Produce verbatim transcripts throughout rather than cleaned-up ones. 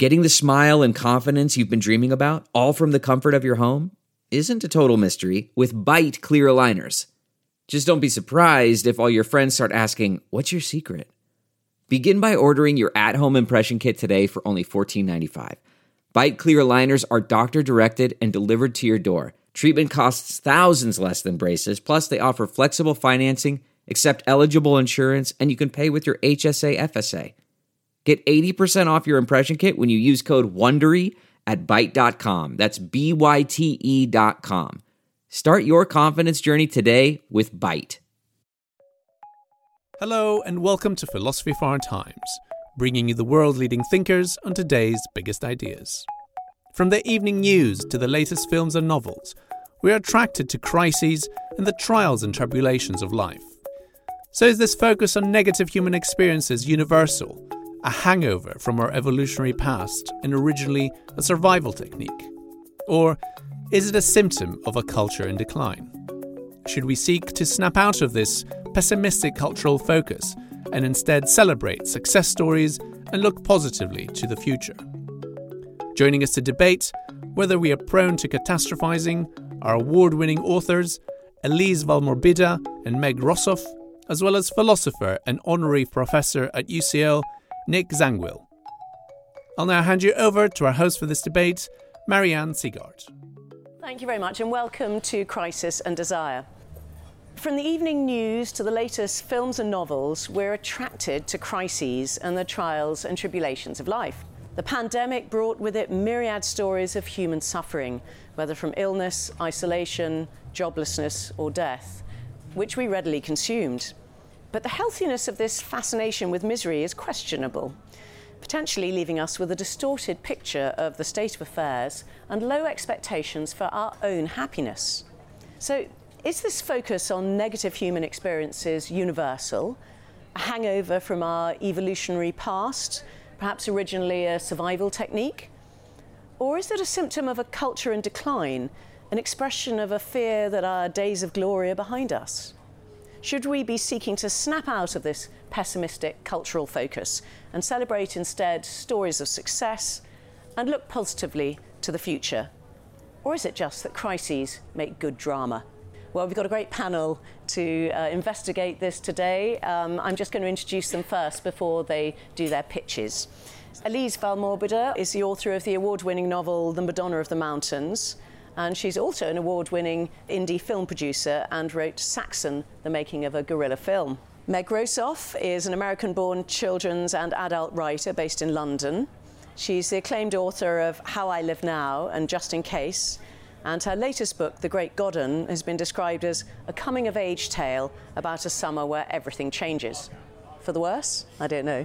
Getting the smile and confidence you've been dreaming about, all from the comfort of your home, isn't a total mystery with Byte clear aligners. Just don't be surprised if all your friends start asking, "What's your secret?" Begin by ordering your at-home impression kit today for only fourteen ninety-five. Byte clear aligners are doctor-directed and delivered to your door. Treatment costs thousands less than braces, plus they offer flexible financing, accept eligible insurance, and you can pay with your H S A F S A. Get eighty percent off your impression kit when you use code WONDERY at byte dot com. That's B Y T E dot com. Start your confidence journey today with Byte. Hello and welcome to Philosophy for Our Times, bringing you the world-leading thinkers on today's biggest ideas. From the evening news to the latest films and novels, we are attracted to crises and the trials and tribulations of life. So is this focus on negative human experiences universal, a hangover from our evolutionary past and originally a survival technique? Or is it a symptom of a culture in decline? Should we seek to snap out of this pessimistic cultural focus and instead celebrate success stories and look positively to the future? Joining us to debate whether we are prone to catastrophizing are award-winning authors Elise Valmorbida and Meg Rossoff, as well as philosopher and honorary professor at U C L, Nick Zangwill. I'll now hand you over to our host for this debate, Marianne Seagard. Thank you very much and welcome to Crisis and Desire. From the evening news to the latest films and novels, we're attracted to crises and the trials and tribulations of life. The pandemic brought with it myriad stories of human suffering, whether from illness, isolation, joblessness or death, which we readily consumed. But the healthiness of this fascination with misery is questionable, potentially leaving us with a distorted picture of the state of affairs and low expectations for our own happiness. So, is this focus on negative human experiences universal, a hangover from our evolutionary past, perhaps originally a survival technique? Or is it a symptom of a culture in decline, an expression of a fear that our days of glory are behind us? Should we be seeking to snap out of this pessimistic cultural focus and celebrate instead stories of success and look positively to the future? Or is it just that crises make good drama? Well, we've got a great panel to uh, investigate this today. Um, I'm just going to introduce them first before they do their pitches. Elise Valmorbida is the author of the award-winning novel The Madonna of the Mountains, and she's also an award-winning indie film producer and wrote Saxon, the making of a guerrilla film. Meg Rossoff is an American-born children's and adult writer based in London. She's the acclaimed author of How I Live Now and Just in Case, and her latest book, The Great Godden, has been described as a coming-of-age tale about a summer where everything changes. For the worse? I don't know.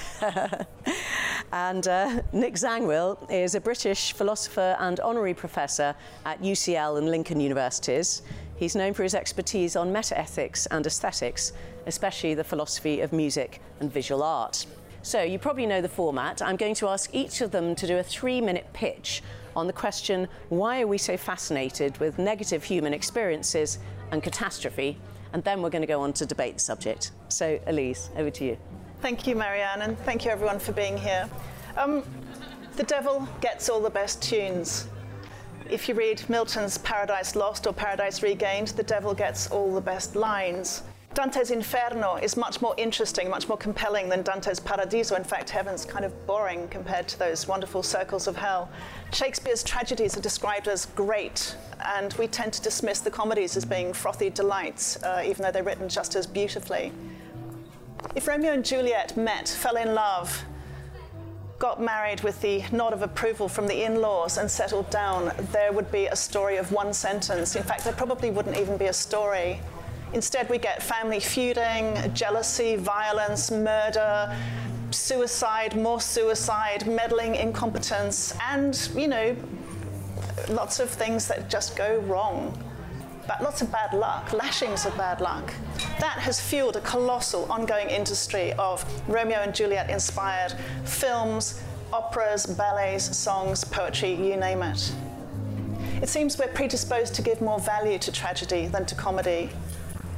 And uh, Nick Zangwill is a British philosopher and honorary professor at U C L and Lincoln Universities. He's known for his expertise on metaethics and aesthetics, especially the philosophy of music and visual art. So you probably know the format. I'm going to ask each of them to do a three-minute pitch on the question, why are we so fascinated with negative human experiences and catastrophe? And then we're going to go on to debate the subject. So, Elise, over to you. Thank you, Marianne, and thank you everyone for being here. Um, the devil gets all the best tunes. If you read Milton's Paradise Lost or Paradise Regained, the devil gets all the best lines. Dante's Inferno is much more interesting, much more compelling than Dante's Paradiso. In fact, heaven's kind of boring compared to those wonderful circles of hell. Shakespeare's tragedies are described as great, and we tend to dismiss the comedies as being frothy delights, uh, even though they're written just as beautifully. If Romeo and Juliet met, fell in love, got married with the nod of approval from the in-laws and settled down, there would be a story of one sentence. In fact, there probably wouldn't even be a story. Instead, we get family feuding, jealousy, violence, murder, suicide, more suicide, meddling, incompetence, and, you know, lots of things that just go wrong. But lots of bad luck, lashings of bad luck. That has fueled a colossal ongoing industry of Romeo and Juliet-inspired films, operas, ballets, songs, poetry, you name it. It seems we're predisposed to give more value to tragedy than to comedy.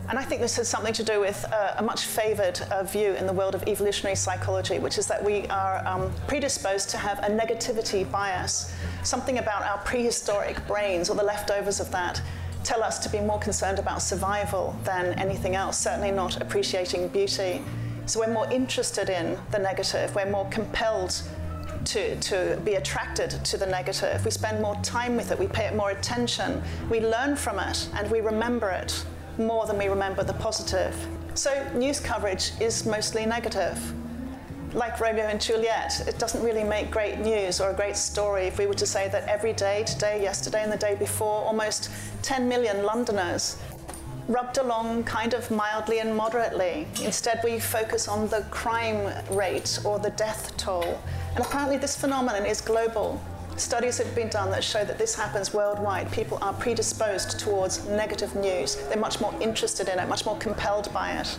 And I think this has something to do with uh, a much favored uh, view in the world of evolutionary psychology, which is that we are um, predisposed to have a negativity bias. Something about our prehistoric brains, or the leftovers of that, tell us to be more concerned about survival than anything else, certainly not appreciating beauty. So we're more interested in the negative, we're more compelled to, to be attracted to the negative. We spend more time with it, we pay it more attention, we learn from it, and we remember it more than we remember the positive. So news coverage is mostly negative. Like Romeo and Juliet, it doesn't really make great news or a great story if we were to say that every day, today, yesterday, and the day before, almost ten million Londoners rubbed along kind of mildly and moderately. Instead, we focus on the crime rate or the death toll. And apparently this phenomenon is global. Studies have been done that show that this happens worldwide. People are predisposed towards negative news. They're much more interested in it, much more compelled by it.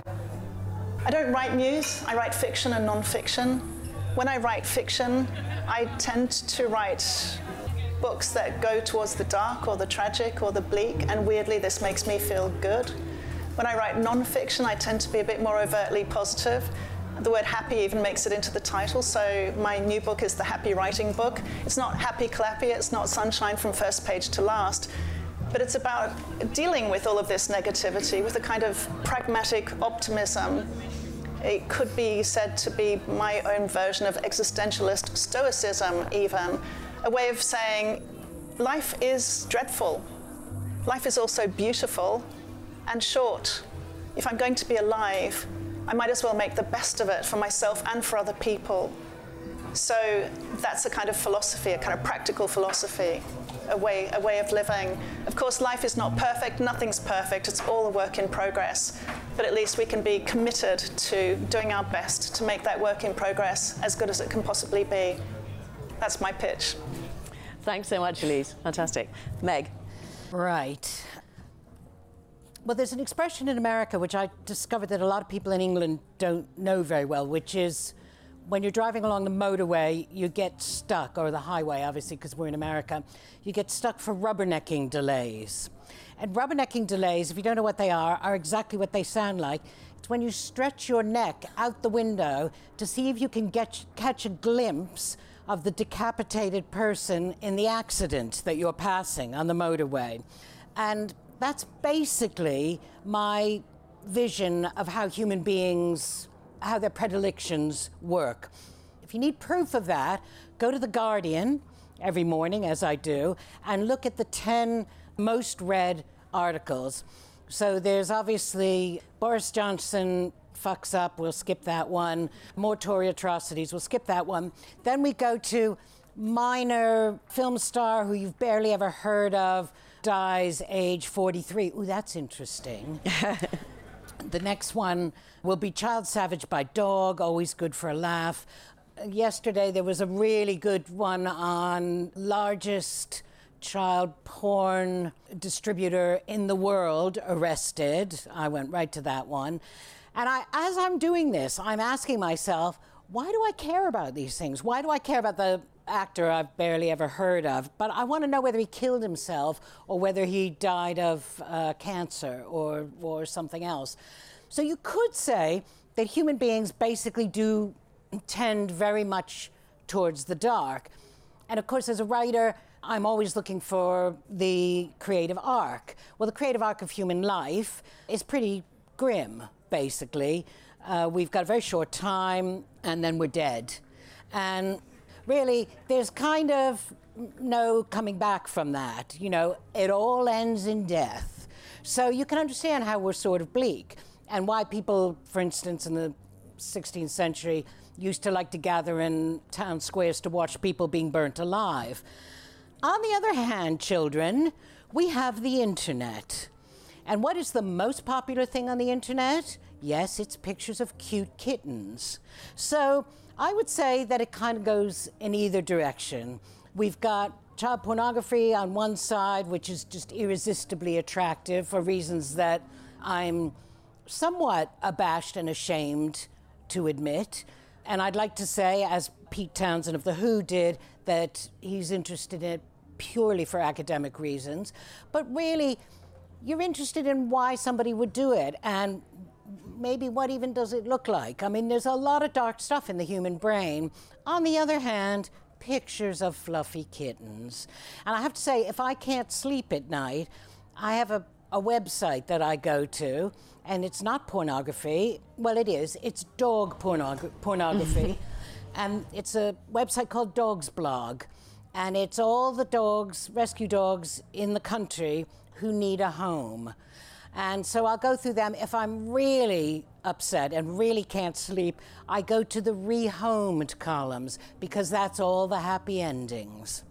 I don't write news, I write fiction and non-fiction. When I write fiction, I tend to write books that go towards the dark or the tragic or the bleak, and weirdly this makes me feel good. When I write non-fiction, I tend to be a bit more overtly positive. The word happy even makes it into the title, so my new book is the Happy Writing Book. It's not happy clappy, it's not sunshine from first page to last, but it's about dealing with all of this negativity with a kind of pragmatic optimism. It could be said to be my own version of existentialist stoicism even, a way of saying life is dreadful. Life is also beautiful and short. If I'm going to be alive, I might as well make the best of it for myself and for other people. So that's a kind of philosophy, a kind of practical philosophy, a way, a way of living. Of course, life is not perfect, nothing's perfect, it's all a work in progress. But at least we can be committed to doing our best to make that work in progress as good as it can possibly be. That's my pitch. Thanks so much, Elise. Fantastic. Meg. Right. Well, there's an expression in America which I discovered that a lot of people in England don't know very well, which is when you're driving along the motorway, you get stuck, or the highway, obviously, because we're in America, you get stuck for rubbernecking delays. And rubbernecking delays, if you don't know what they are, are exactly what they sound like. It's when you stretch your neck out the window to see if you can get, catch a glimpse of the decapitated person in the accident that you're passing on the motorway. And that's basically my vision of how human beings, how their predilections work. If you need proof of that, go to The Guardian every morning, as I do, and look at the ten most read articles. So there's obviously Boris Johnson fucks up, we'll skip that one. More Tory atrocities, we'll skip that one. Then we go to minor film star who you've barely ever heard of, dies age forty-three. Ooh, that's interesting. The next one will be Child Savaged by Dog, always good for a laugh. Yesterday there was a really good one on largest child porn distributor in the world arrested. I went right to that one. And I, as I'm doing this, I'm asking myself, why do I care about these things? Why do I care about the actor I've barely ever heard of? But I want to know whether he killed himself or whether he died of uh, cancer or, or something else. So you could say that human beings basically do tend very much towards the dark. And of course, as a writer, I'm always looking for the creative arc. Well, the creative arc of human life is pretty grim, basically. Uh, we've got a very short time, and then we're dead. And really, there's kind of no coming back from that. You know, it all ends in death. So you can understand how we're sort of bleak, and why people, for instance, in the sixteenth century, used to like to gather in town squares to watch people being burnt alive. On the other hand, children, we have the internet. And what is the most popular thing on the internet? Yes, it's pictures of cute kittens. So I would say that it kind of goes in either direction. We've got child pornography on one side, which is just irresistibly attractive for reasons that I'm somewhat abashed and ashamed to admit. And I'd like to say, as Pete Townsend of The Who did, that he's interested in it purely for academic reasons. But really, you're interested in why somebody would do it, and maybe what even does it look like? I mean, there's a lot of dark stuff in the human brain. On the other hand, pictures of fluffy kittens. And I have to say, if I can't sleep at night, I have a, a website that I go to, and it's not pornography. Well, it is. It's dog pornog- pornography. And it's a website called Dogs Blog. And it's all the dogs, rescue dogs in the country who need a home. And so I'll go through them. If I'm really upset and really can't sleep, I go to the rehomed columns, because that's all the happy endings.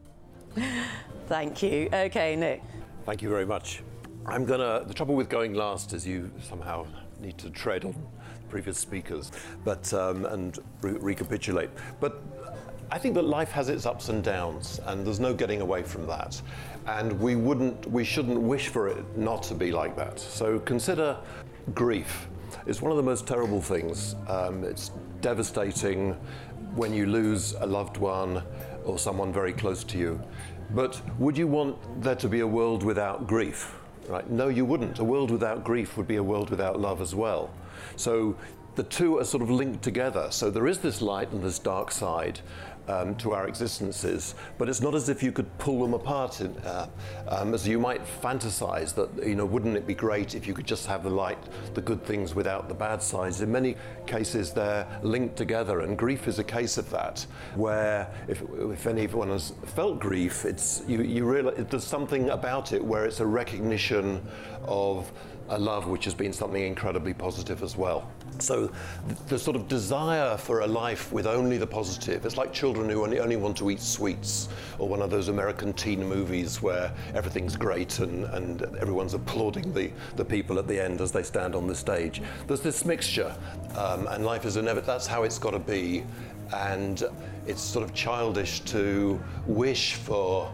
Thank you. Okay, Nick. Thank you very much. I'm gonna, the trouble with going last is you somehow need to tread on previous speakers, but um, and re- recapitulate. But I think that life has its ups and downs, and there's no getting away from that. And we wouldn't, we shouldn't wish for it not to be like that. So consider grief. It's one of the most terrible things. Um, it's devastating when you lose a loved one or someone very close to you. But would you want there to be a world without grief? Right? No, you wouldn't. A world without grief would be a world without love as well. So the two are sort of linked together. So there is this light and this dark side um, to our existences, but it's not as if you could pull them apart, in, uh, um, as you might fantasize that, you know, wouldn't it be great if you could just have the light, the good things without the bad sides? In many cases, they're linked together, and grief is a case of that, where if, if anyone has felt grief, it's you, you realize there's something about it where it's a recognition of a love which has been something incredibly positive as well. So the, the sort of desire for a life with only the positive, it's like children who only, only want to eat sweets, or one of those American teen movies where everything's great and, and everyone's applauding the, the people at the end as they stand on the stage. There's this mixture, um, and life is inevitable. That's how it's got to be, and it's sort of childish to wish for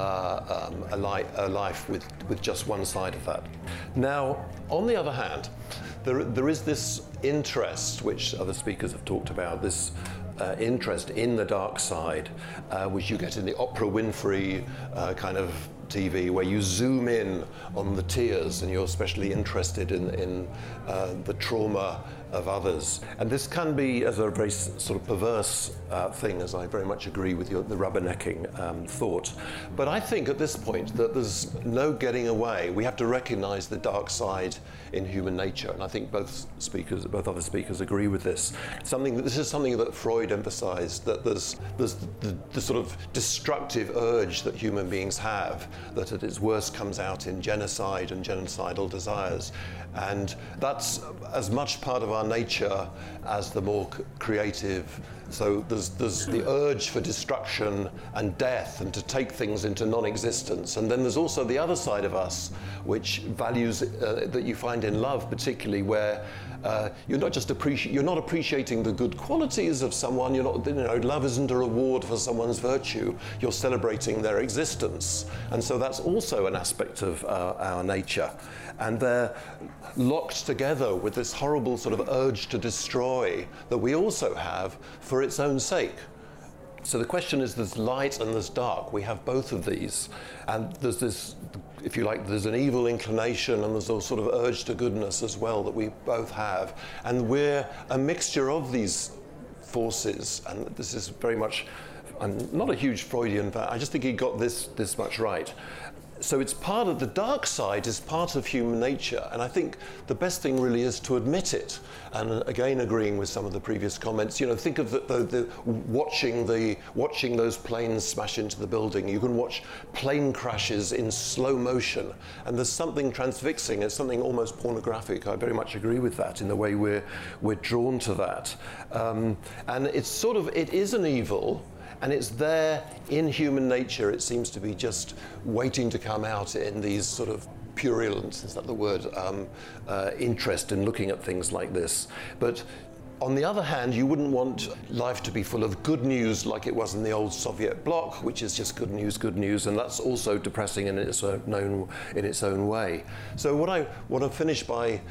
Uh, um, a, li- a life with, with just one side of that. Now, on the other hand, there, there is this interest, which other speakers have talked about, this uh, interest in the dark side, uh, which you get in the Oprah Winfrey uh, kind of T V, where you zoom in on the tears and you're especially interested in, in uh, the trauma of others. And this can be as a very s- sort of perverse uh, thing, as I very much agree with your, the rubbernecking um, thought. But I think at this point that there's no getting away. We have to recognize the dark side in human nature, and I think both speakers, both other speakers agree with this. Something, this is something that Freud emphasized, that there's, there's the, the sort of destructive urge that human beings have, that at its worst comes out in genocide and genocidal desires. And that's as much part of our nature as the more c- creative. So there's, there's the urge for destruction and death and to take things into non-existence. And then there's also the other side of us, which values uh, that you find in love particularly, where uh, you're not just appreci- you're not appreciating the good qualities of someone. You're not, you know, love isn't a reward for someone's virtue. You're celebrating their existence. And so that's also an aspect of uh, our nature. And they're locked together with this horrible sort of urge to destroy that we also have for its own sake. So the question is, there's light and there's dark. We have both of these. And there's this, if you like, there's an evil inclination and there's a sort of urge to goodness as well that we both have. And we're a mixture of these forces. And this is very much, I'm not a huge Freudian fan, I just think he got this, this much right. So it's part of the dark side, is part of human nature, and I think the best thing really is to admit it. And again, agreeing with some of the previous comments, you know, think of the, the, the watching the watching those planes smash into the building. You can watch plane crashes in slow motion, and there's something transfixing. It's something almost pornographic. I very much agree with that in the way we're we're drawn to that, um, and it's sort of it is an evil. And it's there in human nature, it seems to be just waiting to come out in these sort of purulence, is that the word, um, uh, interest in looking at things like this. But on the other hand, you wouldn't want life to be full of good news like it was in the old Soviet bloc, which is just good news, good news, and that's also depressing in its own, in its own way. So what I want to finish by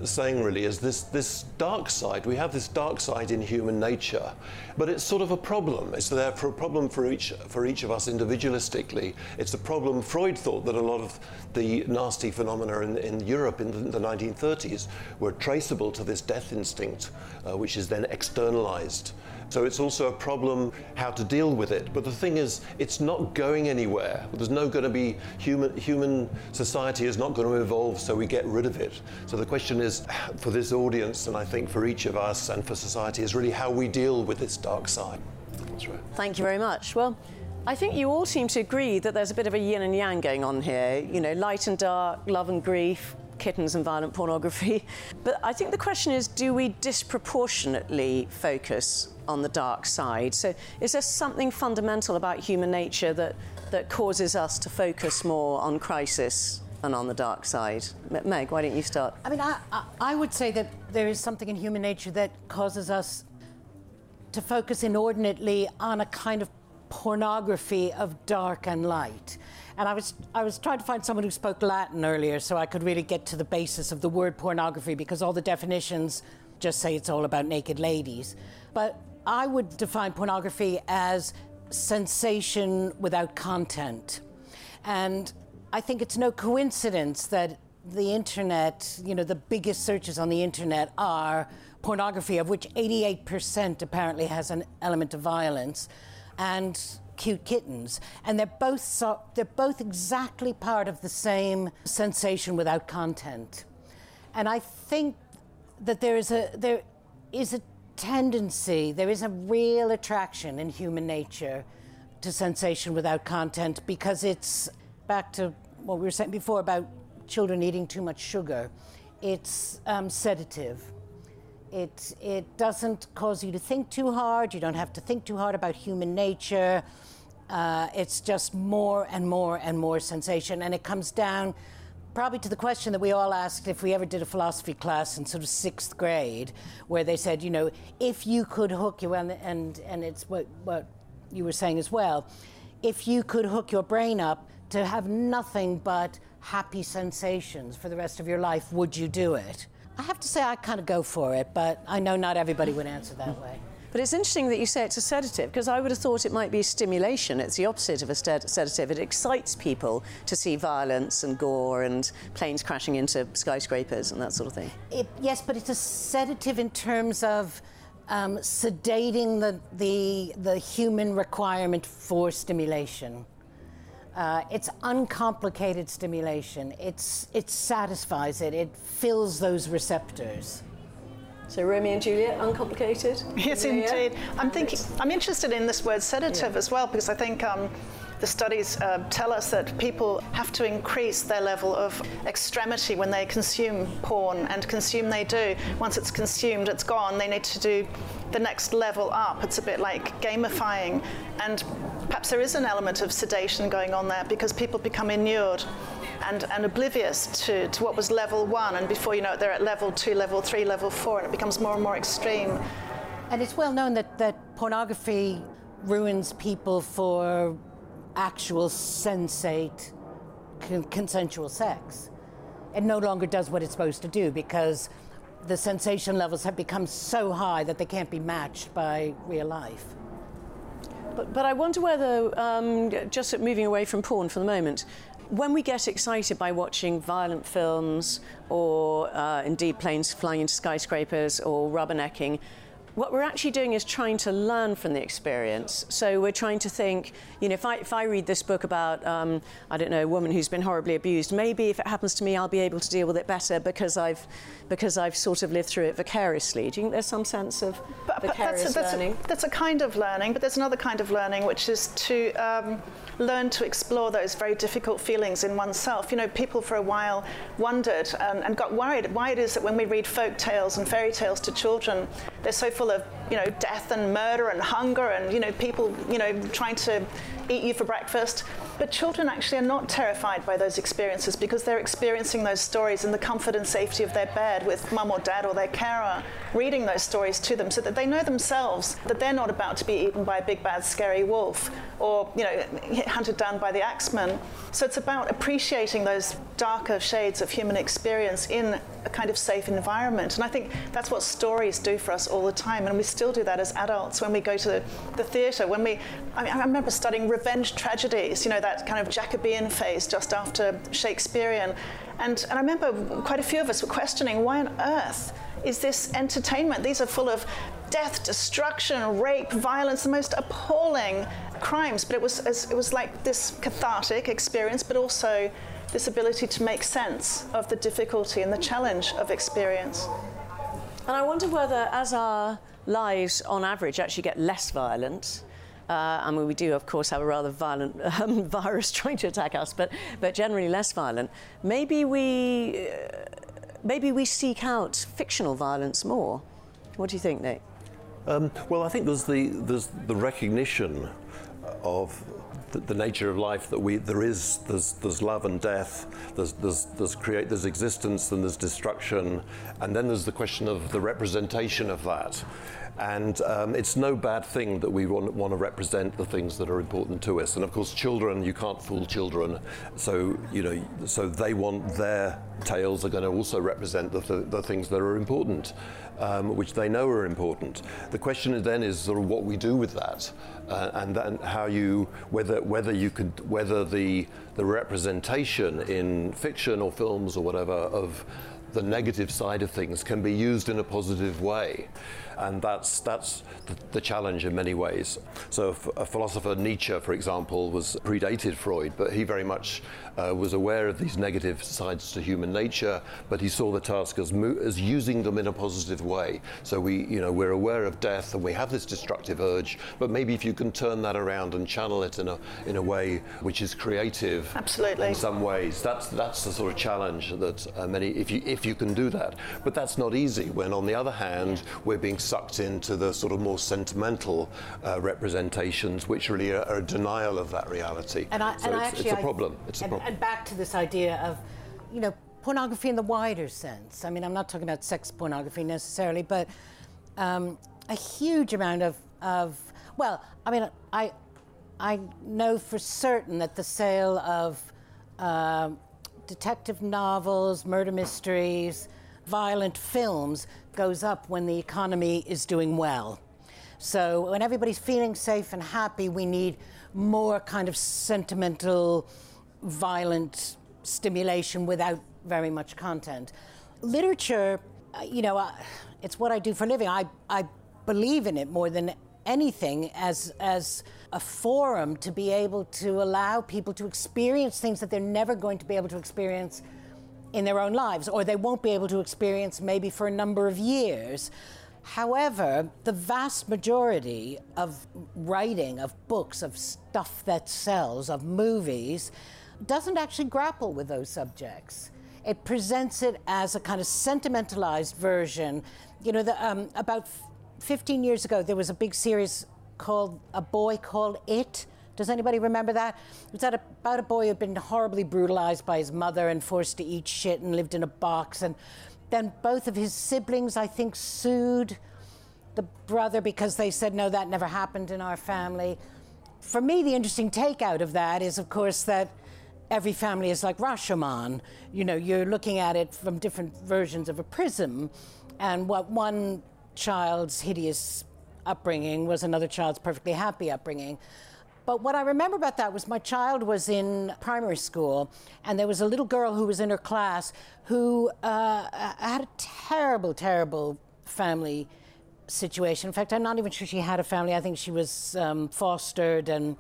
saying really is this, this dark side. We have this dark side in human nature, but it's sort of a problem. It's there for a problem for each, for each of us individualistically. It's a problem Freud thought that a lot of the nasty phenomena in, in Europe in the, the nineteen thirties were traceable to this death instinct, uh, which is then externalized. So it's also a problem how to deal with it. But the thing is, it's not going anywhere. There's no going to be, human, human society is not going to evolve so we get rid of it. So the question is, for this audience, and I think for each of us and for society, is really how we deal with this dark side. That's right. Thank you very much. Well, I think you all seem to agree that there's a bit of a yin and yang going on here. You know, light and dark, love and grief, kittens and violent pornography. But I think the question is, do we disproportionately focus on the dark side? So is there something fundamental about human nature that, that causes us to focus more on crisis and on the dark side? Meg, why don't you start? I mean, I, I, I would say that there is something in human nature that causes us to focus inordinately on a kind of pornography of dark and light. And I was I was trying to find someone who spoke Latin earlier so I could really get to the basis of the word pornography, because all the definitions just say it's all about naked ladies. But I would define pornography as sensation without content. And I think it's no coincidence that the internet, you know, the biggest searches on the internet are pornography, of which eighty-eight percent apparently has an element of violence, and cute kittens, and they're both so, they're both exactly part of the same sensation without content. And I think that there is a there is a tendency, there is a real attraction in human nature to sensation without content, because it's back to what we were saying before about children eating too much sugar. It's um, sedative. It, it doesn't cause you to think too hard. You don't have to think too hard about human nature. Uh, it's just more and more and more sensation. And it comes down probably to the question that we all asked if we ever did a philosophy class in sort of sixth grade, where they said, you know, if you could hook you, and, and, and it's what, what you were saying as well, if you could hook your brain up to have nothing but happy sensations for the rest of your life, would you do it? I have to say I kind of go for it, but I know not everybody would answer that way. But it's interesting that you say it's a sedative, because I would have thought it might be stimulation. It's the opposite of a sedative. It excites people to see violence and gore and planes crashing into skyscrapers and that sort of thing. It, yes, but it's a sedative in terms of um, sedating the, the, the human requirement for stimulation. Uh, it's uncomplicated stimulation. It's, it satisfies it. It fills those receptors. So Romeo and Juliet, uncomplicated? Yes, yeah, indeed. yeah. I'm thinking. I'm interested in this word sedative yeah. as well, because I think um, the studies uh, tell us that people have to increase their level of extremity when they consume porn, and consume they do. Once it's consumed, it's gone. They need to do the next level up. It's a bit like gamifying, and perhaps there is an element of sedation going on there, because people become inured and, and oblivious to, to what was level one, and before you know it, they're at level two, level three, level four, and it becomes more and more extreme. And it's well known that, that pornography ruins people for actual sensate con- consensual sex. It no longer does what it's supposed to do, because the sensation levels have become so high that they can't be matched by real life. But, but I wonder whether, um, just moving away from porn for the moment, when we get excited by watching violent films, or uh, indeed planes flying into skyscrapers or rubbernecking, what we're actually doing is trying to learn from the experience. So we're trying to think, you know, if I, if I read this book about, um, I don't know, a woman who's been horribly abused, maybe if it happens to me, I'll be able to deal with it better because I've, because I've sort of lived through it vicariously. Do you think there's some sense of but, but vicarious that's a, that's learning? A, that's a kind of learning, but there's another kind of learning, which is to um, learn to explore those very difficult feelings in oneself. You know, people for a while wondered and, and got worried why it is that when we read folk tales and fairy tales to children, they're so full of you know, death and murder and hunger and, you know, people, you know, trying to eat you for breakfast. But children actually are not terrified by those experiences because they're experiencing those stories in the comfort and safety of their bed with mum or dad or their carer reading those stories to them so that they know themselves that they're not about to be eaten by a big bad scary wolf or, you know, hunted down by the axeman. So it's about appreciating those darker shades of human experience in a kind of safe environment. And I think that's what stories do for us all the time. And we still do that as adults when we go to the, the theatre. When we, I mean, I remember studying revenge tragedies, you know, that kind of Jacobean phase just after Shakespearean. And, and I remember quite a few of us were questioning, why on earth is this entertainment? These are full of death, destruction, rape, violence, the most appalling crimes. But it was, it was like this cathartic experience, but also this ability to make sense of the difficulty and the challenge of experience. And I wonder whether, as our lives on average actually get less violent, Uh, I mean, we do, of course, have a rather violent um, virus trying to attack us, but but generally less violent. Maybe we uh, maybe we seek out fictional violence more. What do you think, Nick? Um, well, I think there's the there's the recognition of the, the nature of life, that we there is there's there's love and death, there's there's there's create there's existence and there's destruction, and then there's the question of the representation of that. And um, it's no bad thing that we want, want to represent the things that are important to us. And of course, children, you can't fool children. So, you know, so they want their tales are going to also represent the, th- the things that are important, um, which they know are important. The question then is sort of what we do with that, uh, and then how you, whether whether you could, whether the the representation in fiction or films or whatever of the negative side of things can be used in a positive way. And that's that's the, the challenge in many ways. So a philosopher, Nietzsche, for example, was predated Freud, but he very much uh, was aware of these negative sides to human nature, but he saw the task as, mo- as using them in a positive way. So we, you know, we're aware of death and we have this destructive urge, but maybe if you can turn that around and channel it in a in a way which is creative. Absolutely. In some ways, that's that's the sort of challenge that uh, many, if you if you can do that. But that's not easy when, on the other hand, we're being sucked into the sort of more sentimental uh, representations, which really are, are a denial of that reality. And I, so and it's, I actually, it's a I, problem. It's a and, problem. And back to this idea of, you know, pornography in the wider sense. I mean, I'm not talking about sex pornography necessarily, but um, a huge amount of, of, well, I mean, I, I know for certain that the sale of uh, detective novels, murder mysteries, violent films goes up when the economy is doing well. So when everybody's feeling safe and happy, we need more kind of sentimental, violent stimulation without very much content. Literature, you know, uh, it's what I do for a living. I, I believe in it more than anything as as a forum to be able to allow people to experience things that they're never going to be able to experience in their own lives, or they won't be able to experience maybe for a number of years. However, the vast majority of writing, of books, of stuff that sells, of movies, doesn't actually grapple with those subjects. It presents it as a kind of sentimentalized version. You know, the, um, about fifteen years ago, there was a big series called A Boy Called It. Does anybody remember that? It was about a boy who'd been horribly brutalized by his mother and forced to eat shit and lived in a box. And then both of his siblings, I think, sued the brother because they said, no, that never happened in our family. For me, the interesting takeout of that is, of course, that every family is like Rashomon. You know, you're looking at it from different versions of a prism, and what one child's hideous upbringing was another child's perfectly happy upbringing. But what I remember about that was my child was in primary school, and there was a little girl who was in her class who uh, had a terrible, terrible family situation. In fact, I'm not even sure she had a family. I think she was um, fostered, and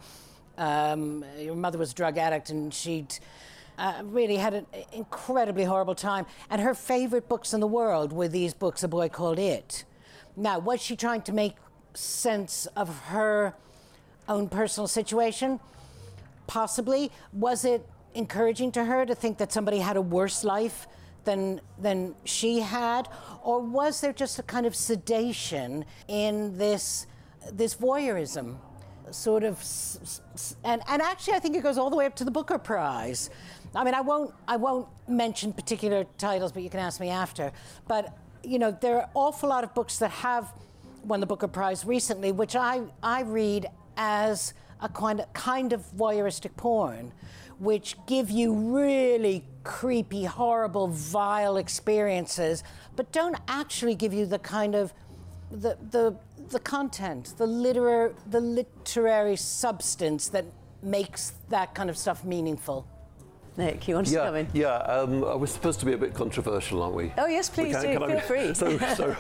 um, her mother was a drug addict, and she'd uh, really had an incredibly horrible time. And her favorite books in the world were these books, A Boy Called It. Now, was she trying to make sense of her own personal situation? Possibly. Was it encouraging to her to think that somebody had a worse life than than she had, or was there just a kind of sedation in this this voyeurism, sort of, and and actually I think it goes all the way up to the Booker Prize. I mean, I won't I won't mention particular titles, but you can ask me after. But you know, there are an awful lot of books that have won the Booker Prize recently, which I I read as a kind of kind of voyeuristic porn, which give you really creepy, horrible, vile experiences, but don't actually give you the kind of the the the content, the literar the literary substance that makes that kind of stuff meaningful. Nick, you want to yeah, come in? Yeah, um, we're supposed to be a bit controversial, aren't we? Oh yes, please can, do. can Feel I, free. So, so, so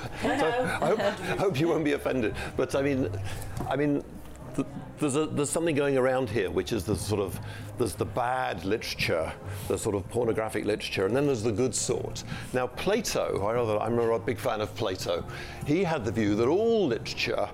I hope, hope you won't be offended. But I mean, I mean. The, There's, a, there's something going around here, which is the sort of, there's the bad literature, the sort of pornographic literature, and then there's the good sort. Now, Plato, I know that I'm a big fan of Plato, he had the view that all literature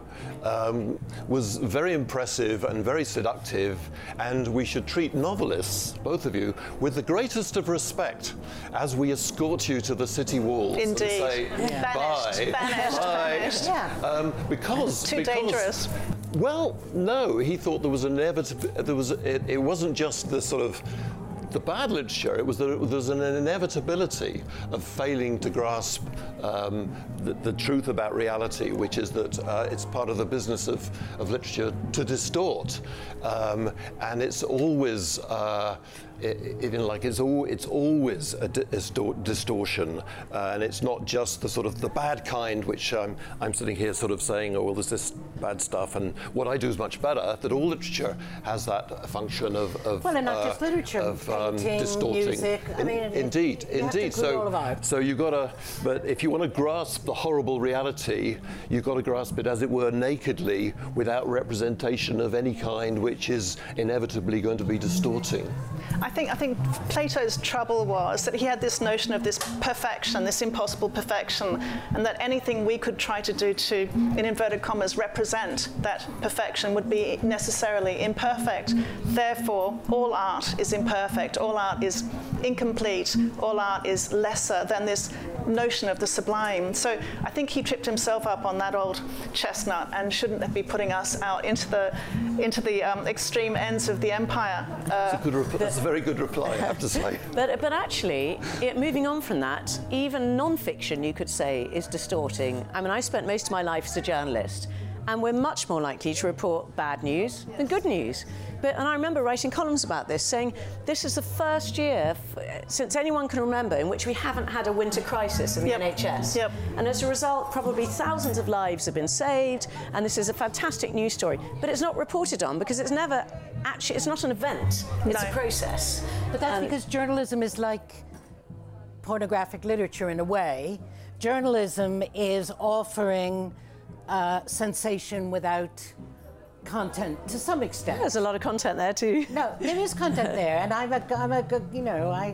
um, was very impressive and very seductive, and we should treat novelists, both of you, with the greatest of respect as we escort you to the city walls. Indeed. And say, Yeah. bye, Banished, banished, bye. banished. Yeah. Um, because, Too because, dangerous. Well, no, he thought there was inevitable. There was. It, it wasn't just the sort of the bad literature. It was that there was an inevitability of failing to grasp um, the, the truth about reality, which is that uh, it's part of the business of, of literature to distort, um, and it's always. Uh, It, it, like it's all, it's always a distor- distortion, uh, and it's not just the sort of the bad kind, which I'm, I'm sitting here sort of saying, oh well, there's this bad stuff, and what I do is much better. That all literature has that function of, of well, and not uh, just literature, of um, painting, distorting. music. I mean, In, indeed, you have to indeed. include So, all of art. so you got to. But if you want to grasp the horrible reality, you've got to grasp it, as it were, nakedly, without representation of any kind, which is inevitably going to be distorting. I think I think Plato's trouble was that he had this notion of this perfection, this impossible perfection, and that anything we could try to do to, in inverted commas, represent that perfection would be necessarily imperfect. Therefore, all art is imperfect, all art is incomplete, all art is lesser than this notion of the sublime. So I think he tripped himself up on that old chestnut and shouldn't be putting us out into the into the um, extreme ends of the empire. Uh, That's a good reply. That's a very good reply, I have to say. But, but actually, it, moving on from that, even non-fiction, you could say, is distorting. I mean, I spent most of my life as a journalist, and we're much more likely to report bad news than good news. But, and I remember writing columns about this, saying this is the first year f- since anyone can remember in which we haven't had a winter crisis in the Yep. N H S. Yep. And as a result, probably thousands of lives have been saved, and this is a fantastic news story. But it's not reported on because it's never actually, it's not an event, it's No. a process. But that's And- because journalism is like pornographic literature in a way. Journalism is offering uh, sensation without content to some extent. There's a lot of content there too. No, there is content there, and I'm a, I'm a, good- you know, I,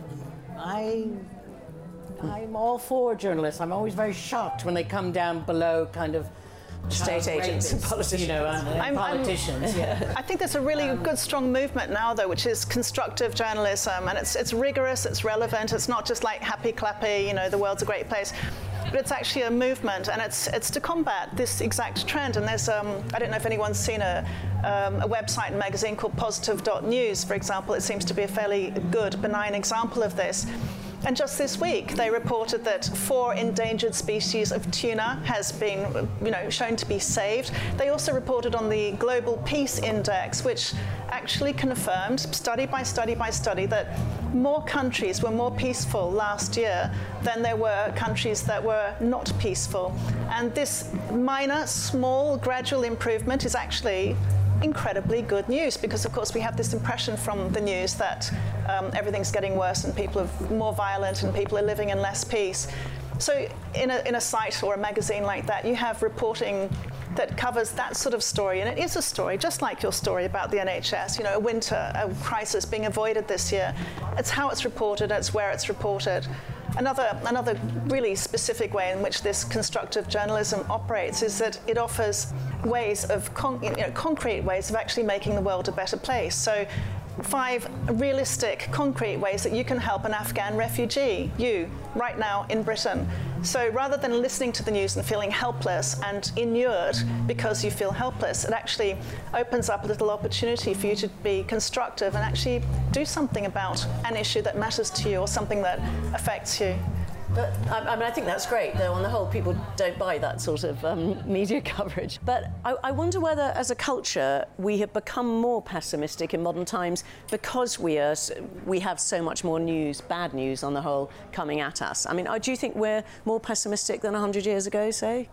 I, I'm all for journalists. I'm always very shocked when they come down below, kind of. Estate child agents and rapists, politicians. You know, and, and I'm- I'm- politicians. yeah. I think there's a really Um, good, strong movement now, though, which is constructive journalism, and it's it's rigorous, it's relevant, it's not just like happy clappy, you know, the world's a great place, but it's actually a movement, and it's it's to combat this exact trend. And there's um, I don't know if anyone's seen a um, a website and magazine called Positive dot news, for example. It seems to be a fairly good, benign example of this. And just this week, they reported that four endangered species of tuna has been, you know, shown to be saved. They also reported on the Global Peace Index, which actually confirmed, study by study by study, that more countries were more peaceful last year than there were countries that were not peaceful. And this minor, small, gradual improvement is actually incredibly good news, because of course we have this impression from the news that um, everything's getting worse and people are more violent and people are living in less peace. So in a, in a site or a magazine like that, you have reporting that covers that sort of story, and it is a story just like your story about the N H S, you know, a winter a crisis being avoided this year. It's how it's reported, it's where it's reported. Another, another really specific way in which this constructive journalism operates is that it offers ways of, con- you know, concrete ways of actually making the world a better place. So five realistic, concrete ways that you can help an Afghan refugee, you, right now in Britain. So rather than listening to the news and feeling helpless and inured because you feel helpless, it actually opens up a little opportunity for you to be constructive and actually do something about an issue that matters to you or something that affects you. But I, I mean, I think that's great, though on the whole people don't buy that sort of um, media coverage. But I, I wonder whether, as a culture, we have become more pessimistic in modern times because we are we have so much more news, bad news on the whole, coming at us. I mean, do you think we're more pessimistic than one hundred years ago, say?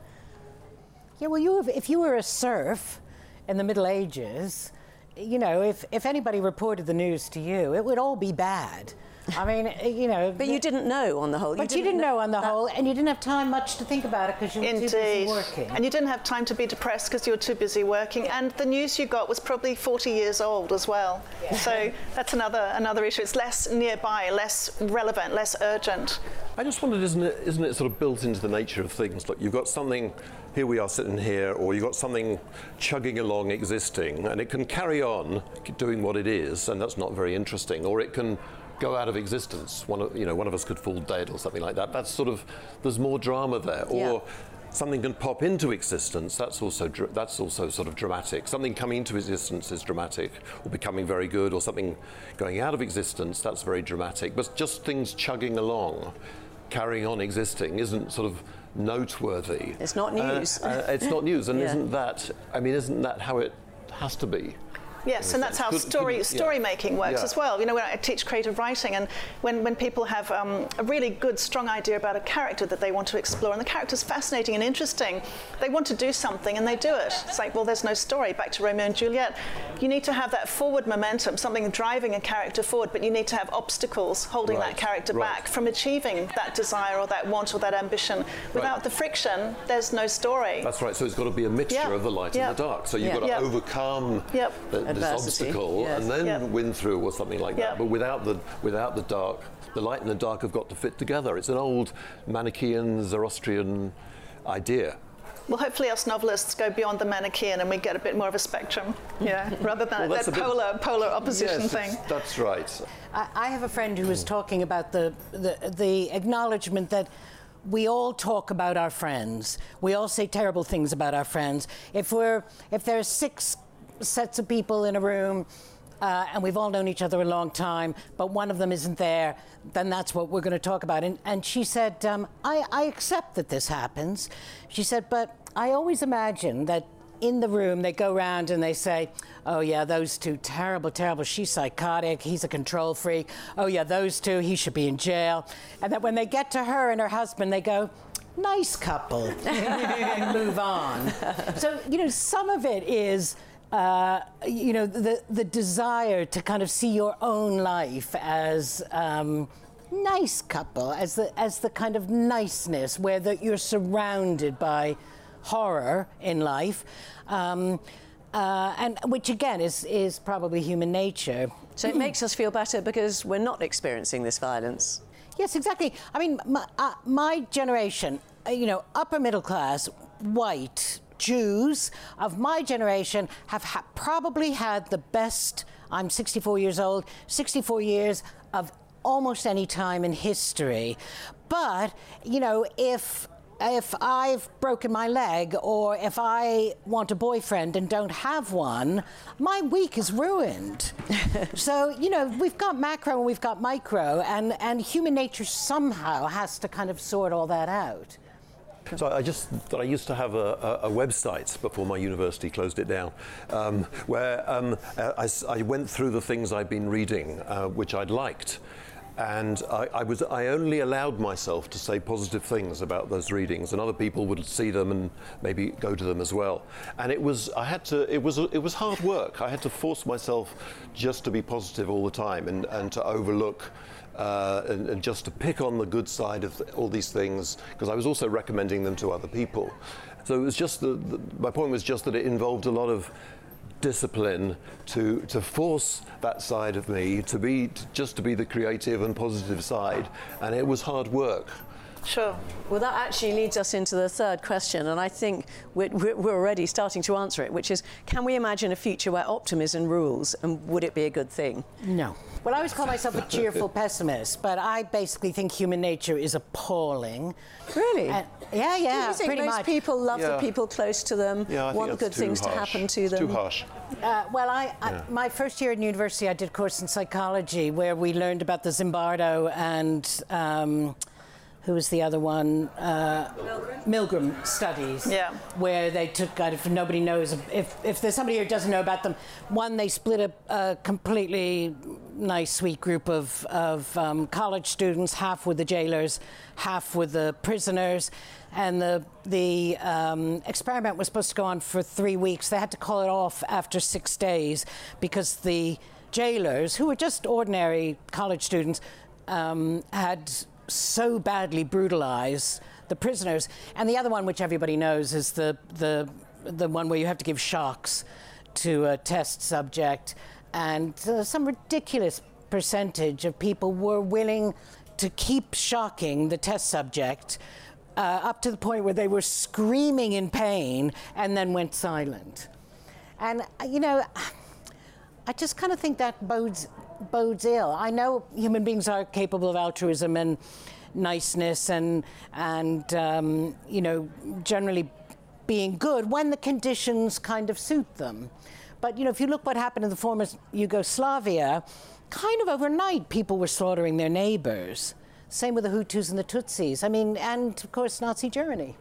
Yeah, well, you have, if you were a serf in the Middle Ages, you know, if, if anybody reported the news to you, it would all be bad. I mean, you know... But you didn't know on the whole. But you didn't, you didn't know, know on the that... whole, and you didn't have time much to think about it because you were Indeed. too busy working. And you didn't have time to be depressed because you were too busy working, and the news you got was probably forty years old as well. Yeah. So that's another another issue. It's less nearby, less relevant, less urgent. I just wondered, isn't it, isn't it sort of built into the nature of things? Look, you've got something, here we are sitting here, or you've got something chugging along existing, and it can carry on doing what it is, and that's not very interesting, or it can go out of existence. One of, you know, one of us could fall dead or something like that. That's sort of, there's more drama there. Or yeah. something can pop into existence. That's also that's also sort of dramatic. Something coming into existence is dramatic, or becoming very good, or something going out of existence. That's very dramatic. But just things chugging along, carrying on existing, isn't sort of noteworthy. It's not news. Uh, uh, it's not news, and yeah. isn't that? I mean, isn't that how it has to be? Yes, and that's how could, story could, story yeah. making works yeah. as well. You know, when I teach creative writing, and when, when people have um, a really good, strong idea about a character that they want to explore, and the character's fascinating and interesting, they want to do something and they do it. It's like, well, there's no story. Back to Romeo and Juliet. You need to have that forward momentum, something driving a character forward, but you need to have obstacles holding right. that character right. back from achieving that desire or that want or that ambition. Without right. the friction, there's no story. That's right. So it's got to be a mixture yeah. of the light yeah. and the dark. So you've yeah. got to yeah. overcome yep. the, this Adversity. obstacle Yes. and then yep. win through or something like yep. that. But without the without the dark, the light and the dark have got to fit together. It's an old Manichaean, Zoroastrian idea. Well, hopefully us novelists go beyond the Manichaean and we get a bit more of a spectrum, yeah, rather than well, that bit, polar polar opposition yes, thing. That's right. I, I have a friend who was talking about the, the the acknowledgement that we all talk about our friends. We all say terrible things about our friends. If we're if there's six sets of people in a room, uh, and we've all known each other a long time, but one of them isn't there, then that's what we're going to talk about. And, and she said, um, I, I accept that this happens. She said, but I always imagine that in the room they go around and they say, oh yeah, those two, terrible, terrible, she's psychotic, he's a control freak. Oh yeah, those two, he should be in jail. And that when they get to her and her husband, they go, nice couple, and move on. So, you know, some of it is, Uh, you know, the the desire to kind of see your own life as um, nice couple, as the as the kind of niceness where that you're surrounded by horror in life, um, uh, and which again is is probably human nature. So it makes us feel better because we're not experiencing this violence. Yes, exactly. I mean, my, uh, my generation, uh, you know, upper middle class, white Jews of my generation have ha- probably had the best, I'm sixty-four years old, sixty-four years of almost any time in history. But, you know, if if I've broken my leg or if I want a boyfriend and don't have one, my week is ruined. So, you know, we've got macro and we've got micro, and, and human nature somehow has to kind of sort all that out. So I just that I used to have a, a, a website before my university closed it down, um, where um, I, I went through the things I'd been reading, uh, which I'd liked, and I, I was I only allowed myself to say positive things about those readings, and other people would see them and maybe go to them as well. And it was I had to it was it was hard work. I had to force myself just to be positive all the time and, and to overlook. Uh, and, and just to pick on the good side of th- all these things, because I was also recommending them to other people. So it was just the, the, my point was just that it involved a lot of discipline to to force that side of me to be to, just to be the creative and positive side, and it was hard work. Sure. Well, that actually leads us into the third question, and I think we're, we're already starting to answer it, which is, can we imagine a future where optimism rules, and would it be a good thing? No. Well, I always call myself a cheerful pessimist, but I basically think human nature is appalling. Really? And, yeah, yeah, Do you think pretty most much. people love Yeah. the people close to them, Yeah, I think want that's good too things to harsh. happen to It's them? too harsh. Uh, well, I, I Yeah. my first year at university, I did a course in psychology where we learned about the Zimbardo and um, who was the other one? Uh, Milgram. Milgram studies. Yeah. Where they took kind of nobody knows if if there's somebody who doesn't know about them. One, they split a, a completely nice, sweet group of of um, college students, half with the jailers, half with the prisoners. And the the um, experiment was supposed to go on for three weeks. They had to call it off after six days because the jailers, who were just ordinary college students, um, had so badly brutalized the prisoners. And the other one, which everybody knows, is the the the one where you have to give shocks to a test subject, and uh, some ridiculous percentage of people were willing to keep shocking the test subject. Uh, up to the point where they were screaming in pain and then went silent. And, uh, you know, I just kind of think that bodes, bodes ill. I know human beings are capable of altruism and niceness and, and um, you know, generally being good when the conditions kind of suit them. But, you know, if you look what happened in the former Yugoslavia, kind of overnight people were slaughtering their neighbors. Same with the Hutus and the Tutsis. I mean, and of course, Nazi Germany.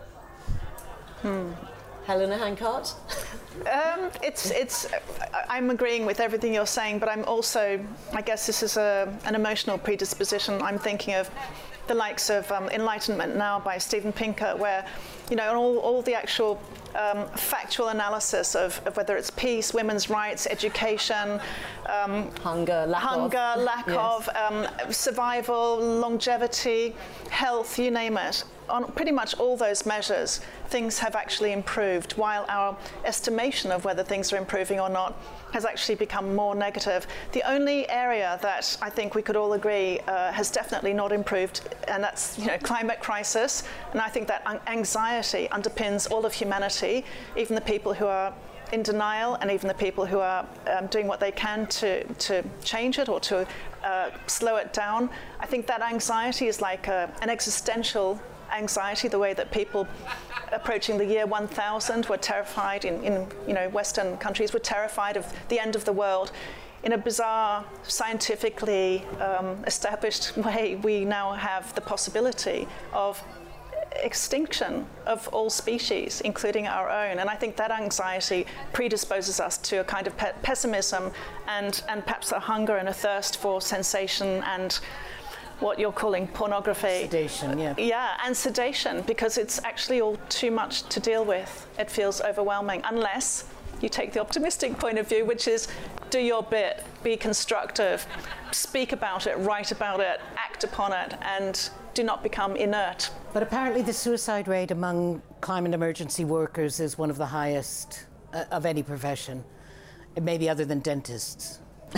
Hmm. Helena Hancart? Um, it's, it's, I'm agreeing with everything you're saying, but I'm also, I guess this is a, an emotional predisposition. I'm thinking of the likes of um, Enlightenment Now by Steven Pinker, where, you know, all, all the actual um, factual analysis of, of whether it's peace, women's rights, education, um, hunger, lack hunger, of, lack yes. of um, survival, longevity, health, you name it. On pretty much all those measures, things have actually improved, while our estimation of whether things are improving or not has actually become more negative. The only area that I think we could all agree uh, has definitely not improved, and that's, you know, climate crisis. And I think that anxiety underpins all of humanity, even the people who are in denial and even the people who are um, doing what they can to, to change it or to uh, slow it down. I think that anxiety is like a, an existential anxiety, the way that people approaching the year one thousand were terrified in, in you know, Western countries, were terrified of the end of the world. In a bizarre, scientifically um, established way, we now have the possibility of extinction of all species, including our own. And I think that anxiety predisposes us to a kind of pe- pessimism and, and perhaps a hunger and a thirst for sensation and what you're calling pornography. Sedation, yeah. Yeah, and sedation, because it's actually all too much to deal with. It feels overwhelming, unless you take the optimistic point of view, which is do your bit, be constructive, speak about it, write about it, act upon it, and do not become inert. But apparently the suicide rate among climate emergency workers is one of the highest uh, of any profession, maybe other than dentists.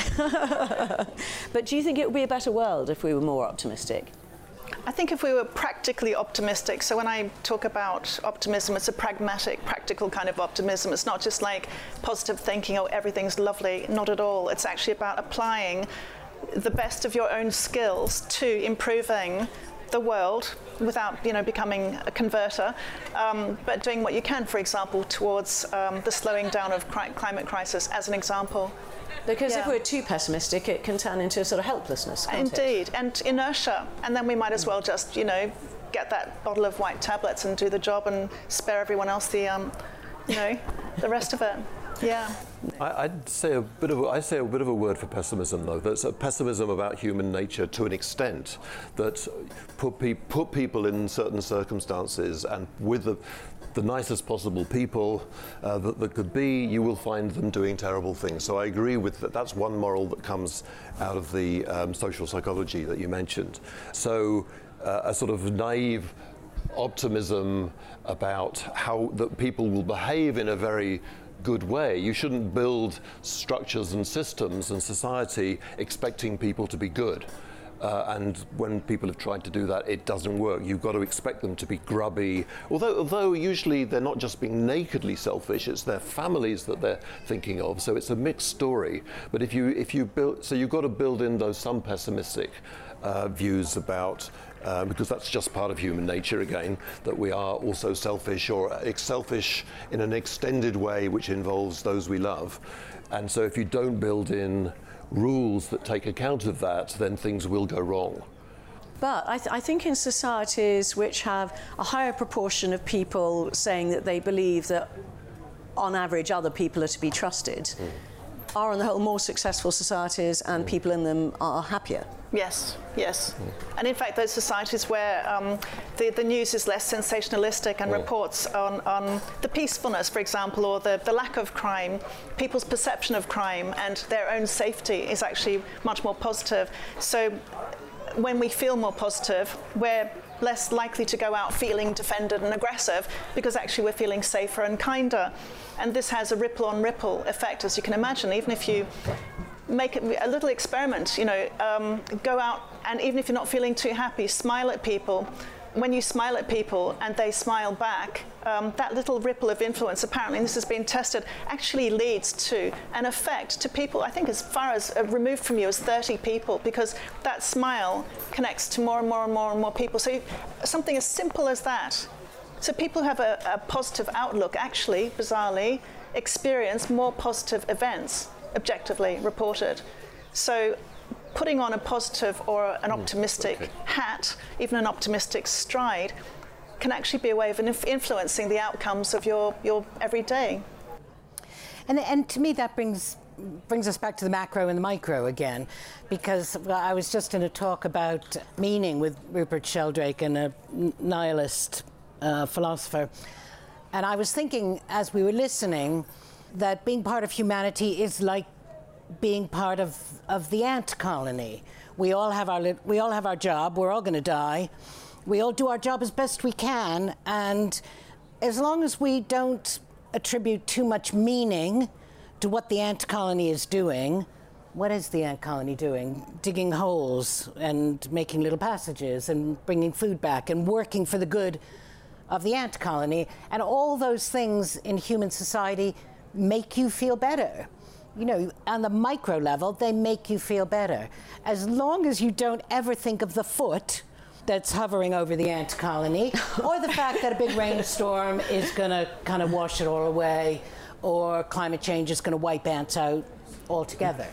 But do you think it would be a better world if we were more optimistic? I think if we were practically optimistic, so when I talk about optimism, it's a pragmatic, practical kind of optimism. It's not just like positive thinking, oh, everything's lovely. Not at all. It's actually about applying the best of your own skills to improving the world without, you know, becoming a converter, um, but doing what you can, for example, towards um, the slowing down of cri- climate crisis, as an example. Because Yeah. if we're too pessimistic, it can turn into a sort of helplessness, can't it? Indeed, and inertia. And then we might as well just, you know, get that bottle of white tablets and do the job and spare everyone else the, um, you know, the rest of it. Yeah. I, I'd say a bit of a, I say a bit of a word for pessimism, though. That's a pessimism about human nature to an extent that put, pe- put people in certain circumstances and with the, the nicest possible people uh, that there could be, you will find them doing terrible things. So I agree with that. That's one moral that comes out of the um, social psychology that you mentioned. So uh, a sort of naive optimism about how that people will behave in a very good way. You shouldn't build structures and systems and society expecting people to be good. Uh, and when people have tried to do that, it doesn't work. You've got to expect them to be grubby. Although, although usually they're not just being nakedly selfish; it's their families that they're thinking of. So it's a mixed story. But if you if you build, so you've got to build in those some pessimistic uh, views about. Uh, because that's just part of human nature again, that we are also selfish, or ex- selfish in an extended way which involves those we love. And so if you don't build in rules that take account of that, then things will go wrong. But I, th- I think in societies which have a higher proportion of people saying that they believe that on average other people are to be trusted, mm. are on the whole more successful societies, and mm. people in them are happier. Yes, yes. Mm. And in fact, those societies where um, the, the news is less sensationalistic and mm. reports on, on the peacefulness, for example, or the, the lack of crime, people's perception of crime and their own safety is actually much more positive. So when we feel more positive, we're less likely to go out feeling defended and aggressive, because actually we're feeling safer and kinder. And this has a ripple on ripple effect, as you can imagine. Even if you make it a little experiment, you know, um, go out and even if you're not feeling too happy, smile at people. When you smile at people and they smile back, um, that little ripple of influence, apparently, and this has been tested, actually leads to an effect to people, I think as far as uh, removed from you as thirty people, because that smile connects to more and more and more and more people. So you, something as simple as that. So people who have a, a positive outlook actually, bizarrely, experience more positive events, objectively reported. So putting on a positive or an optimistic okay. hat, even an optimistic stride, can actually be a way of inf- influencing the outcomes of your, your everyday. And, and to me that brings brings us back to the macro and the micro again, because well, I was just in a talk about meaning with Rupert Sheldrake, and a nihilist uh, philosopher, and I was thinking as we were listening that being part of humanity is like being part of, of the ant colony. We all have our we all have our job. We're all going to die. We all do our job as best we can, and as long as we don't attribute too much meaning to what the ant colony is doing. What is the ant colony doing? Digging holes and making little passages and bringing food back and working for the good of the ant colony. And all those things in human society make you feel better. You know, on the micro level, they make you feel better. As long as you don't ever think of the foot that's hovering over the ant colony, or the fact that a big rainstorm is going to kind of wash it all away, or climate change is going to wipe ants out altogether.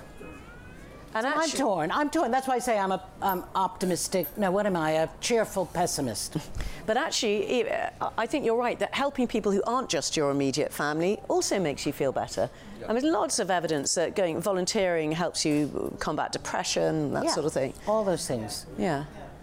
And so actually, I'm torn. I'm torn. That's why I say I'm a um, optimistic. No, what am I? A cheerful pessimist. But actually, I think you're right that helping people who aren't just your immediate family also makes you feel better. Yeah. I mean, lots of evidence that going volunteering helps you combat depression, that yeah, sort of thing. All those things. Yeah.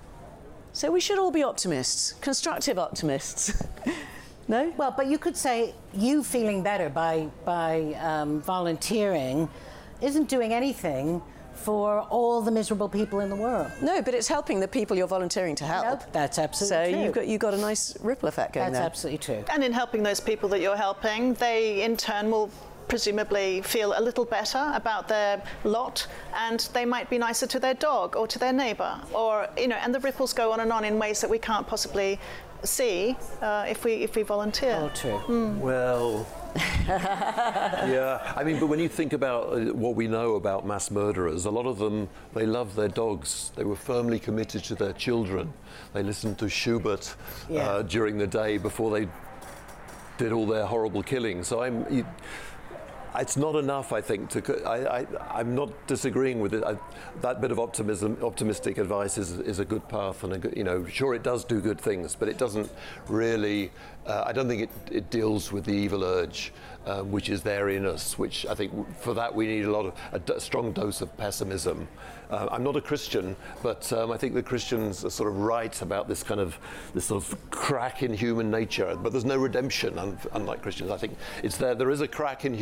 So we should all be optimists, constructive optimists. No? Well, but you could say you feeling better by by um, volunteering isn't doing anything for all the miserable people in the world. No, but it's helping the people you're volunteering to help. Nope, that's absolutely so true. So you've got, you've got a nice ripple effect going that's there. That's absolutely true. And in helping those people that you're helping, they in turn will presumably feel a little better about their lot, and they might be nicer to their dog or to their neighbour, or, you know, and the ripples go on and on in ways that we can't possibly see uh, if we if we volunteer. All true. Mm. Well, yeah. I mean, but when you think about uh, what we know about mass murderers, a lot of them, they love their dogs. They were firmly committed to their children. They listened to Schubert yeah. uh, during the day before they did all their horrible killing. So I'm. You, It's not enough, I think, to. I, I, I'm not disagreeing with it. I, that bit of optimism, optimistic advice is is a good path, and a good, you know, sure, it does do good things, but it doesn't really. Uh, I don't think it, it deals with the evil urge, uh, which is there in us. Which I think for that we need a lot of a, d- a strong dose of pessimism. Uh, I'm not a Christian, but um, I think the Christians are sort of right about this kind of this sort of crack in human nature. But there's no redemption, un- unlike Christians. I think it's there. There is a crack in human nature.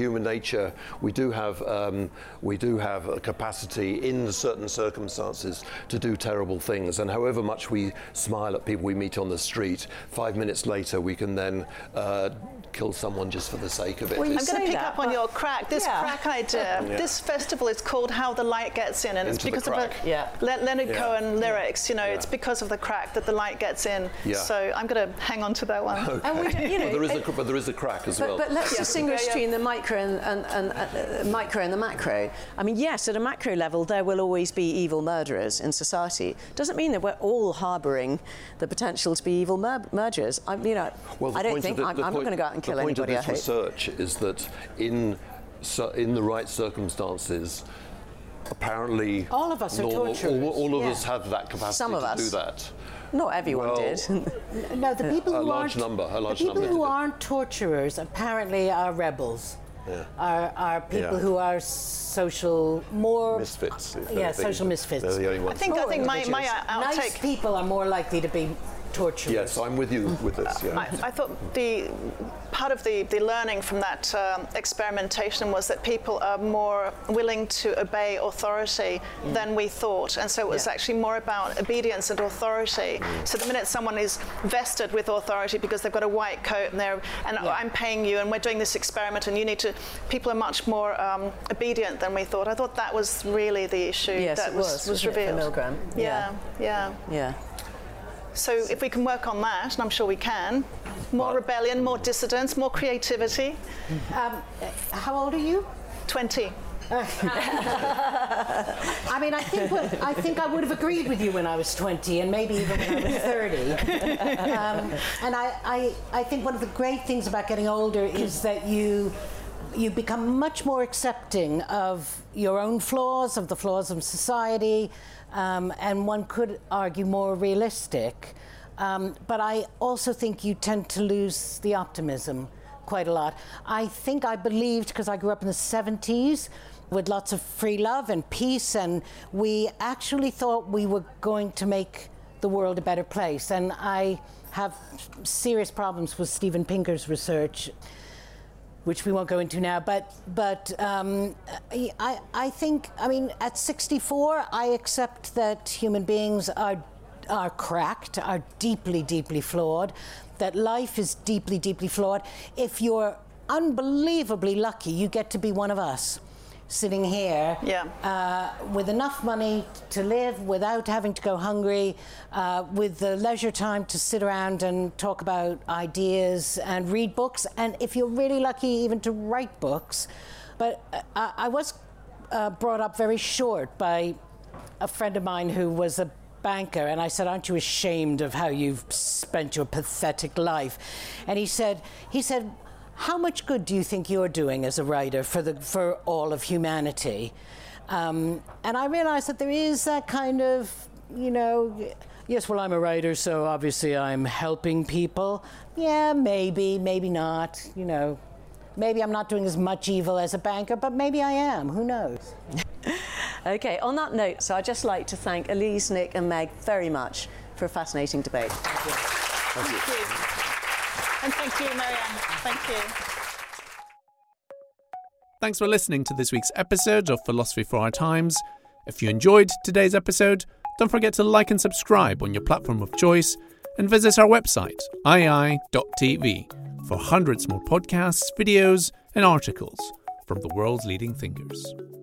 nature, we do have um, we do have a capacity in certain circumstances to do terrible things. And however much we smile at people we meet on the street, five minutes later we can then uh, kill someone just for the sake of it. Well, I'm It's- going to pick that, up on but- your crack. This Yeah. crack idea. Yeah. This festival is called How the Light Gets In, and it's Into the because of crack. the Yeah. Le- Leonard Yeah. Cohen lyrics. You know, Yeah. it's because of the crack that the light gets in. Yeah. So I'm going to hang on to that one. And we, don't- you know, Well, there is a, it- cr- but there is a crack as But, well. but let's Yeah. distinguish Yeah, yeah. between the micro and, and, and uh, micro and the macro. I mean, yes, at a macro level, there will always be evil murderers in society. Doesn't mean that we're all harbouring the potential to be evil mur- murderers. I, you know, Well, the I don't point of think the- I'm, the I'm not point- going to go out and kill the point anybody. I of hope. this research is that in so, in the right circumstances, apparently All of us are normal- torturers. All, all of Yeah. us have that capacity Some of to us. do that. Not everyone Well, did. No, the people A who large aren't number, a large the people number who did it. aren't torturers apparently are rebels. Yeah. Are are people Yeah. who are social more Misfits. if Yeah, anything. social misfits. They're the only I ones. think I More think my, my individuals. outtake. Nice people are more likely to be torturers. Yes, I'm with you with this. Yeah. I, I thought the part of the, the learning from that um, experimentation was that people are more willing to obey authority mm. than we thought, and so it was Yeah. actually more about obedience and authority. Mm. So the minute someone is vested with authority because they've got a white coat and they're and Yeah. I'm paying you and we're doing this experiment and you need to, people are much more um, obedient than we thought. I thought that was really the issue Yes, that it was, was, was wasn't it, for revealed. Milgram? Yeah, yeah. Yeah. So if we can work on that, and I'm sure we can, more rebellion, more dissidence, more creativity. Um, how old are you? twenty. I mean, I think what, I think I would have agreed with you when I was twenty, and maybe even when I was thirty. Um, and I, I, I think one of the great things about getting older is that you you become much more accepting of your own flaws, of the flaws of society, um, and one could argue more realistic. Um, but I also think you tend to lose the optimism quite a lot. I think I believed, because I grew up in the seventies, with lots of free love and peace, and we actually thought we were going to make the world a better place. And I have serious problems with Steven Pinker's research, which we won't go into now, but but um, I, I think, I mean, at sixty-four, I accept that human beings are are cracked, are deeply, deeply flawed, that life is deeply, deeply flawed. If you're unbelievably lucky, you get to be one of us, sitting here Yeah. uh, with enough money to live without having to go hungry, uh, with the leisure time to sit around and talk about ideas and read books, and if you're really lucky, even to write books. But uh, I, I was uh, brought up very short by a friend of mine who was a banker, and I said, aren't you ashamed of how you've spent your pathetic life? And he said, he said, how much good do you think you're doing as a writer for the for all of humanity? Um, and I realized that there is that kind of, you know, yes, well, I'm a writer, so obviously I'm helping people. Yeah, maybe, maybe not, you know. Maybe I'm not doing as much evil as a banker, but maybe I am, who knows? Okay, on that note, so I'd just like to thank Elise, Nick and Meg very much for a fascinating debate. Thank you. And thank you, Marianne. Thank you. Thanks for listening to this week's episode of Philosophy for Our Times. If you enjoyed today's episode, don't forget to like and subscribe on your platform of choice and visit our website, i i dot t v, for hundreds more podcasts, videos and articles from the world's leading thinkers.